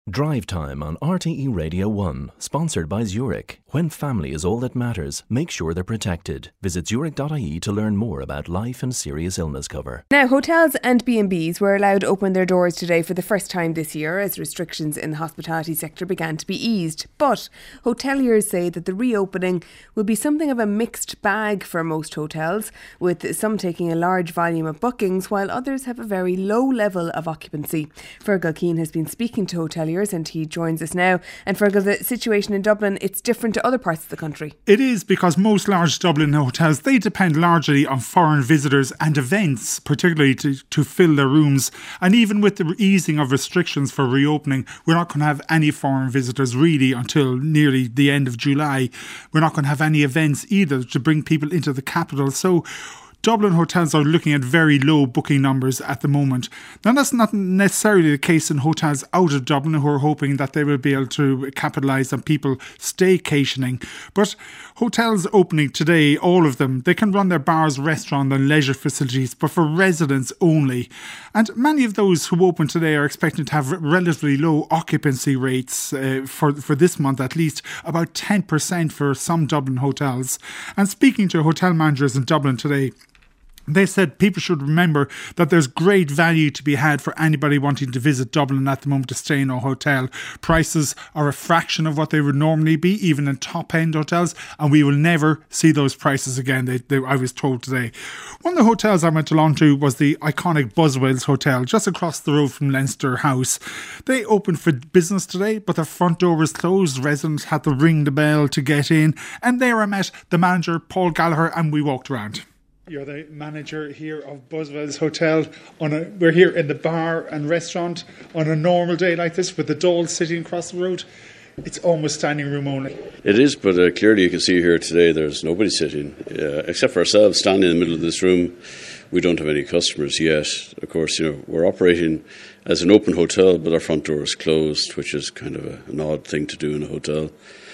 Drive Time on RTE Radio 1, sponsored by Zurich. When family is all that matters, make sure they're protected. Visit zurich.ie to learn more about life and serious illness cover. Now, hotels and B&Bs were allowed to open their doors today for the first time this year as restrictions in the hospitality sector began to be eased. But hoteliers say that the reopening will be something of a mixed bag for most hotels, with some taking a large volume of bookings while others have a very low level of occupancy. Fergal Keane has been speaking to hoteliers and he joins us now. And Fergal, the situation in Dublin, it's different to other parts of the country. It is, because most large Dublin hotels, they depend largely on foreign visitors and events, particularly to fill their rooms. And even with the easing of restrictions for reopening, we're not going to have any foreign visitors really until nearly the end of July. We're not going to have any events either to bring people into the capital. So Dublin hotels are looking at very low booking numbers at the moment. Now, that's not necessarily the case in hotels out of Dublin who are hoping that they will be able to capitalise on people staycationing. But hotels opening today, all of them, they can run their bars, restaurants and leisure facilities, but for residents only. And many of those who open today are expecting to have relatively low occupancy rates for this month, at least about 10% for some Dublin hotels. And speaking to hotel managers in Dublin today, they said people should remember that there's great value to be had for anybody wanting to visit Dublin at the moment to stay in a hotel. Prices are a fraction of what they would normally be, even in top-end hotels, and we will never see those prices again, I was told today. One of the hotels I went along to was the iconic Buswells Hotel, just across the road from Leinster House. They opened for business today, but their front door was closed. Residents had to ring the bell to get in, and there I met the manager, Paul Gallagher, and we walked around. You're the manager here of Buswells Hotel. We're here in the bar and restaurant on a normal day like this with the dolls sitting across the road. It's almost standing room only. It is, but clearly you can see here today there's nobody sitting, except for ourselves standing in the middle of this room. We don't have any customers yet. Of course, we're operating as an open hotel, but our front door is closed, which is kind of an odd thing to do in a hotel.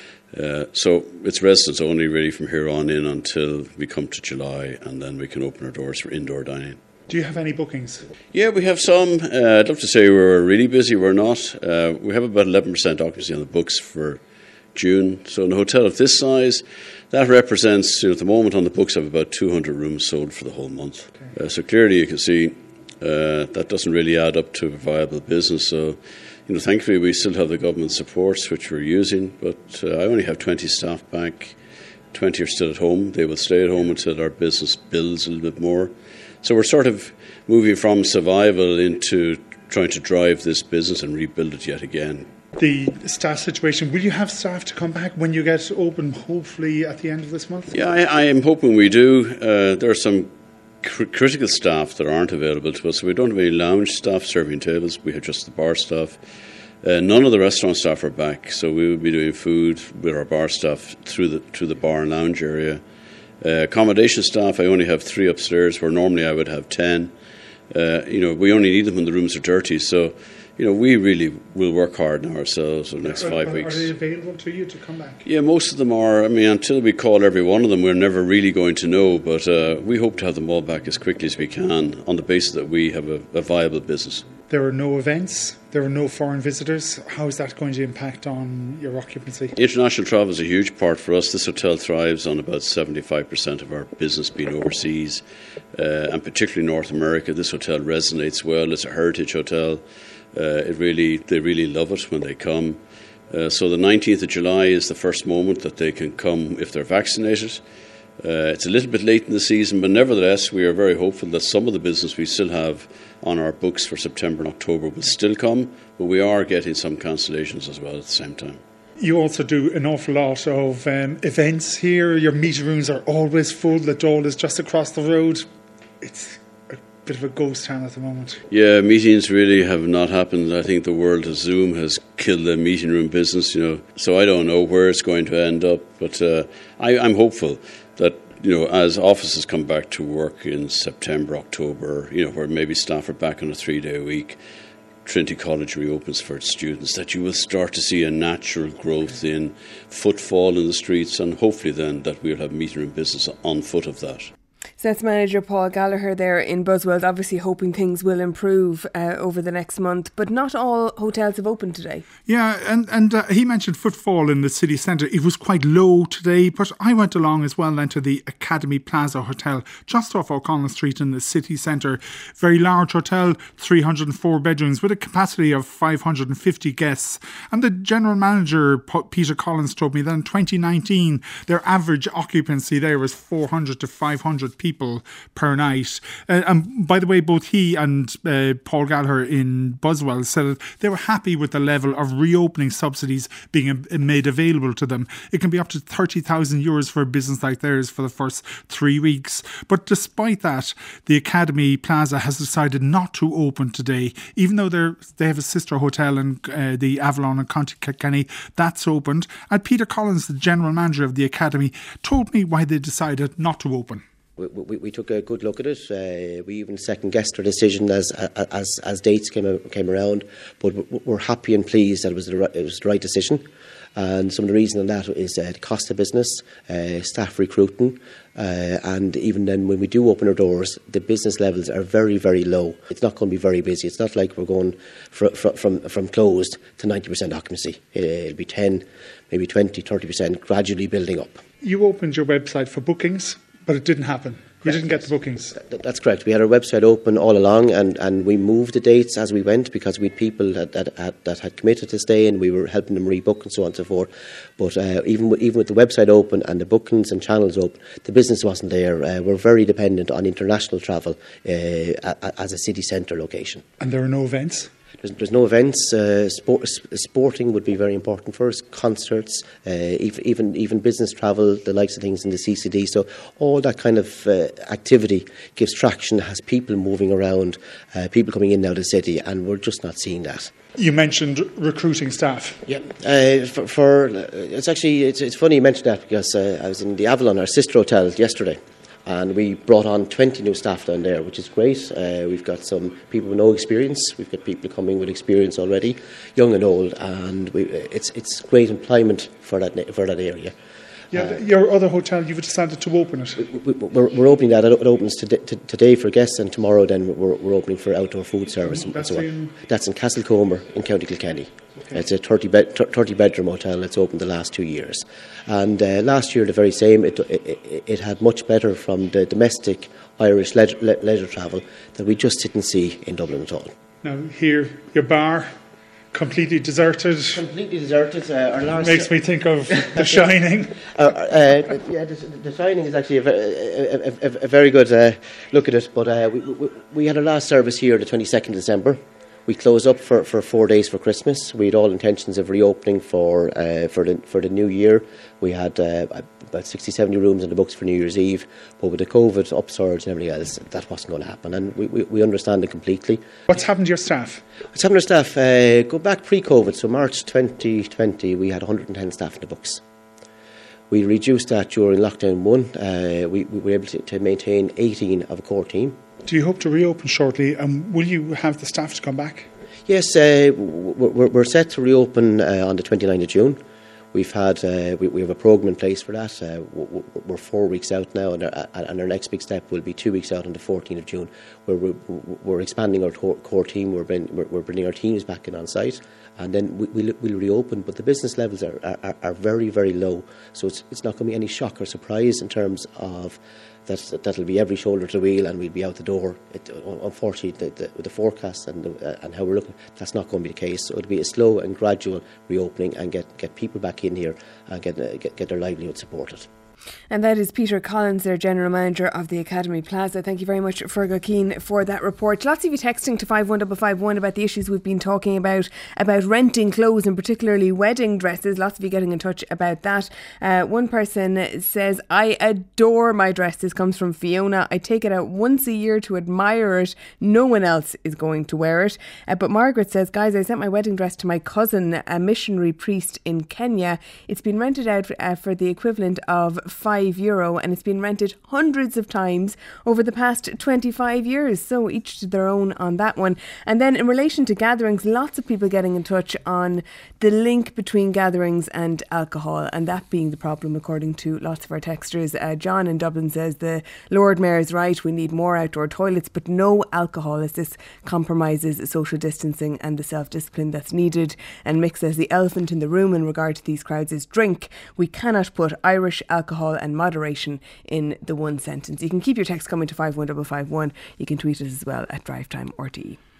So it's residents only really from here on in until we come to July, and then we can open our doors for indoor dining. Do you have any bookings? Yeah, we have some. I'd love to say we're really busy. We're not. We have about 11% occupancy on the books for June. So in a hotel of this size, that represents, at the moment on the books, I have about 200 rooms sold for the whole month. Okay. So clearly you can see that doesn't really add up to a viable business. So thankfully we still have the government supports which we're using, but I only have 20 staff back. 20 are still at home. They will stay at home until our business builds a little bit more. So we're sort of moving from survival into trying to drive this business and rebuild it yet again. The staff situation, will you have staff to come back when you get open, hopefully at the end of this month? Yeah, I am hoping we do. There are some critical staff that aren't available to us. So we don't have any lounge staff serving tables. We have just the bar staff. None of the restaurant staff are back, so we will be doing food with our bar staff through the bar and lounge area. Accommodation staff, I only have 3 upstairs, where normally I would have 10. We only need them when the rooms are dirty, so we really will work hard on ourselves over the next 5 weeks. Are they available to you to come back? Yeah, most of them are. Until we call every one of them, we're never really going to know, but we hope to have them all back as quickly as we can on the basis that we have a viable business. There are no events, there are no foreign visitors. How is that going to impact on your occupancy? International travel is a huge part for us. This hotel thrives on about 75% of our business being overseas, and particularly North America. This hotel resonates well. It's a heritage hotel. They really love it when they come. So the 19th of July is the first moment that they can come if they're vaccinated. It's a little bit late in the season, but nevertheless we are very hopeful that some of the business we still have on our books for September and October will still come, but we are getting some cancellations as well at the same time. You also do an awful lot of events here. Your meeting rooms are always full. The Dáil is just across the road. It's a bit of a ghost town at the moment. Yeah, meetings really have not happened. I think the world of Zoom has killed the meeting room business, so I don't know where it's going to end up, but I'm hopeful that as offices come back to work in September, October, where maybe staff are back on a 3-day week, Trinity College reopens for its students, that you will start to see a natural growth in footfall in the streets, and hopefully then that we'll have meeting room business on foot of that. So that's manager Paul Gallagher there in Buswell, obviously hoping things will improve over the next month. But not all hotels have opened today. Yeah, and he mentioned footfall in the city centre. It was quite low today, but I went along as well then to the Academy Plaza Hotel just off O'Connell Street in the city centre. Very large hotel, 304 bedrooms with a capacity of 550 guests. And the general manager, Peter Collins, told me that in 2019 their average occupancy there was 400 to 500 people per night. And by the way, both he and Paul Gallagher in Buswell said that they were happy with the level of reopening subsidies being made available to them. It can be up to €30,000 for a business like theirs for the first 3 weeks. But despite that, the Academy Plaza has decided not to open today, even though they have a sister hotel in the Avalon and County Kilkenny that's opened. And Peter Collins, the general manager of the Academy, told me why they decided not to open. We took a good look at it. We even second-guessed our decision as dates came around, but we're happy and pleased that it was the right decision. And some of the reason on that is the cost of business, staff recruiting, and even then when we do open our doors, the business levels are very, very low. It's not going to be very busy. It's not like we're going from closed to 90% occupancy. It'll be 10, maybe 20, 30%, gradually building up. You opened your website for bookings, but it didn't happen. You didn't get the bookings. That's correct. We had our website open all along, and we moved the dates as we went because we had people that had committed to stay, and we were helping them rebook and so on and so forth. But even with the website open and the bookings and channels open, the business wasn't there. We're very dependent on international travel as a city centre location. And there are no events? There's no events. Sporting would be very important for us. Concerts, even business travel, the likes of things in the CCD. So all that kind of activity gives traction, has people moving around, people coming in and out of the city, and we're just not seeing that. You mentioned recruiting staff. Yeah, it's funny you mentioned that because I was in the Avalon, our sister hotel, yesterday. And we brought on 20 new staff down there, which is great. We've got some people with no experience. We've got people coming with experience already, young and old, and it's great employment for that area. Yeah, your other hotel, you've decided to open it. We're opening that. It opens today for guests, and tomorrow then we're opening for outdoor food service. That's in Castlecomer in County Kilkenny. Okay. It's a 30-bedroom hotel. It's opened the last 2 years. And last year, the very same. It had much better from the domestic Irish leisure travel that we just didn't see in Dublin at all. Now, here, your bar, completely deserted. Completely deserted. Makes me think of The Shining. The Shining is actually a very good look at it. But we had our last service here the 22nd of December. We closed up for 4 days for Christmas. We had all intentions of reopening for the new year. We had about 60, 70 rooms in the books for New Year's Eve. But with the COVID upsurge and everything else, that wasn't going to happen. And we understand it completely. What's happened to your staff? What's happened to our staff? Go back pre-COVID, so March 2020, we had 110 staff in the books. We reduced that during lockdown 1. We were able to maintain 18 of a core team. Do you hope to reopen shortly, and will you have the staff to come back? Yes, we're set to reopen on the 29th of June. We've had we have a programme in place for that. We're 4 weeks out now, and our next big step will be 2 weeks out on the 14th of June, where we're expanding our core team. We're bringing our teams back in on site, and then we'll reopen. But the business levels are very, very low, so it's not going to be any shock or surprise in terms of that'll be every shoulder to wheel and we'll be out the door. Unfortunately, with the forecast and how we're looking, that's not going to be the case. So it'll be a slow and gradual reopening and get people back in here and get their livelihood supported. And that is Peter Collins, their General Manager of the Academy Plaza. Thank you very much, Fergal Keane, for that report. Lots of you texting to 51551 about the issues we've been talking about renting clothes and particularly wedding dresses. Lots of you getting in touch about that. One person says, I adore my dress. This comes from Fiona. I take it out once a year to admire it. No one else is going to wear it. But Margaret says, guys, I sent my wedding dress to my cousin, a missionary priest in Kenya. It's been rented out for the equivalent of €5 and it's been rented hundreds of times over the past 25 years. So each to their own on that one. And then in relation to gatherings, lots of people getting in touch on the link between gatherings and alcohol, and that being the problem according to lots of our texters. John in Dublin says the Lord Mayor is right, we need more outdoor toilets but no alcohol, as this compromises social distancing and the self-discipline that's needed. And Mick says the elephant in the room in regard to these crowds is drink. We cannot put Irish alcohol and moderation in the one sentence. You can keep your text coming to 51551. You can tweet us as well at Drive Time RTE.